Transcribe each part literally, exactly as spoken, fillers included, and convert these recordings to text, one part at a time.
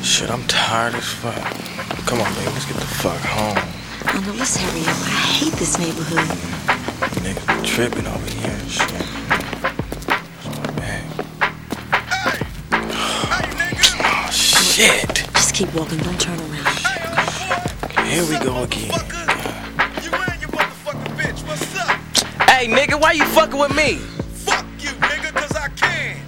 Shit, I'm tired as fuck. Come on, baby, let's get the fuck home. Oh no, let's hurry up. I hate this neighborhood. Nigga tripping over here and shit. That's my bag. Hey! Hey, nigga! Oh, shit! Just keep walking, don't turn around. Here we go again. You and your motherfucking bitch, what's up? Hey, nigga, why you fucking with me? Fuck you, nigga, cause I can.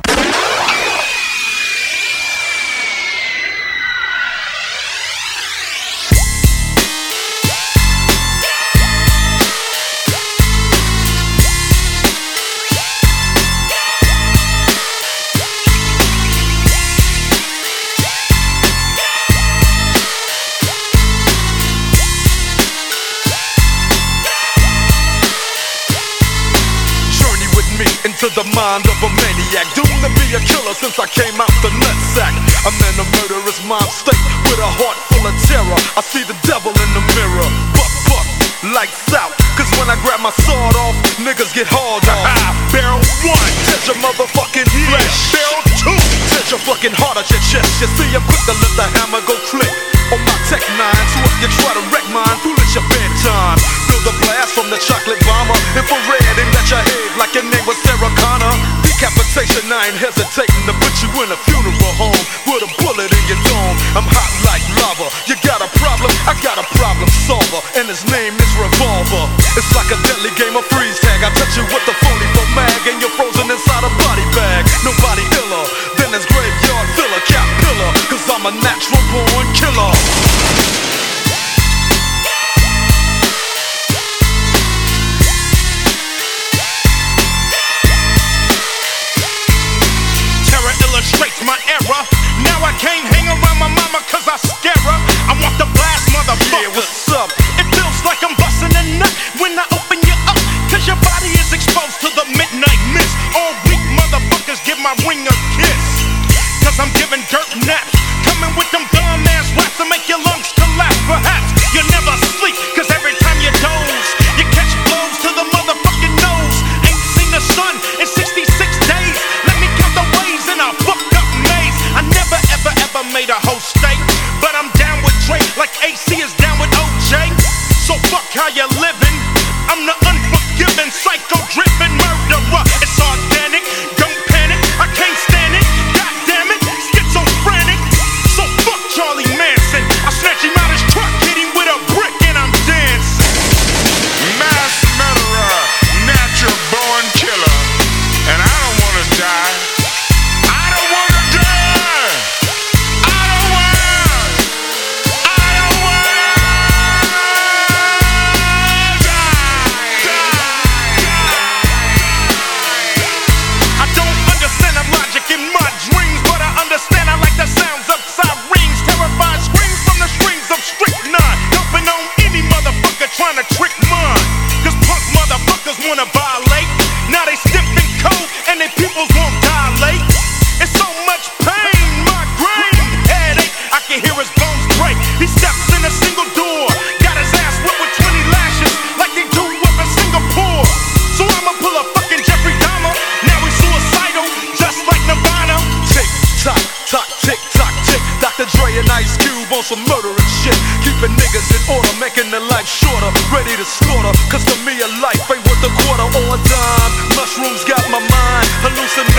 Into the mind of a maniac, doomed to be a killer since I came out the nutsack. I'm in a murderous mind state with a heart full of terror. I see the devil in the mirror. Fuck, fuck, lights out. Cause when I grab my sword off, niggas get hauled off. Barrel one, touch your motherfucking flesh. Barrel two, touch your fucking heart at your chest. You see, I'm quick to let the hammer go click on my tech nine. So if you try to wreck mine, foolish your bedtime. Feel the blast from the chocolate bomber. Infrared aimed at your head like your name was Sarah Connor. Decapitation, I ain't hesitating to put you in a funeral home with a bullet in your dome. I'm hot like lava. You got a problem? I got a problem solver, and his name is Revolver. It's like a deadly game of freeze tag. I touch you with the forty-four mag, and you're frozen inside a body bag. Nobody iller than this graveyard filler, cat pillar. Cause I'm a natural born killer. Illustrates my error. Now I can't hang around my mama cause I scare her. I want the blast, motherfucker. Yeah, what's up? It feels like I'm busting a nut when I open you up. Cause your body is exposed to the midnight mist. All weak motherfuckers give my ring a kiss. Cause I'm giving dirt naps. Coming with them dumb ass raps to make your lungs collapse. Perhaps you never sleep cause every time you doze, you catch blows to the motherfucking nose. Ain't seen the sun in sixty-six days. Let me count the ways in a fucked up maze. I never ever ever made a whole state, but I'm down with Drake like A C is down with O J. So fuck how you living. I'm the unforgiving, psycho-driven murderer. It's organic, don't panic. I can't stand it. God damn it, schizophrenic. So fuck Charlie Manson. I snatch him out his truck, hit him with a brick, and I'm dancing. Mass murderer, natural born killer, and I don't wanna die. I don't wanna die. I don't wanna. I don't wanna die. I don't understand the logic in my dreams, but I understand I like the sounds of sirens. Terrified screams from the strings of strychnine. Dumping on any motherfucker trying to trick mine. Cause punk motherfuckers wanna violate. Now they sniffing coke and their pupils won't dilate. It's so much pain, migraine, headache. I can hear his bones break. He steps in a single door. Got his ass whipped with twenty lashes like they do up in Singapore. So I'ma pull a fucking Jeffrey Dahmer. Now he's suicidal, just like Nirvana. Tick tock, tock, tick tock, tick. Doctor Dre and Ice Cube on some murderous shit. Keeping niggas in order, making their life shorter. Ready to slaughter, cause to me a life ain't worth a quarter or a dime. Mushrooms got my mind hallucinating.